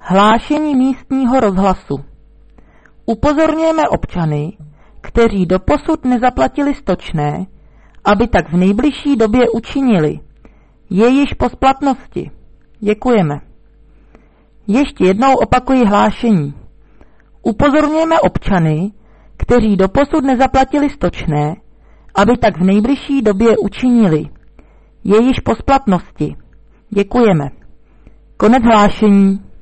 Hlášení místního rozhlasu. Upozorňujeme občany, kteří doposud nezaplatili stočné, aby tak v nejbližší době učinili. Je již po splatnosti. Děkujeme. Ještě jednou opakuji hlášení. Upozorňujeme občany, kteří doposud nezaplatili stočné, aby tak v nejbližší době učinili. Je již po splatnosti. Děkujeme. Konec hlášení.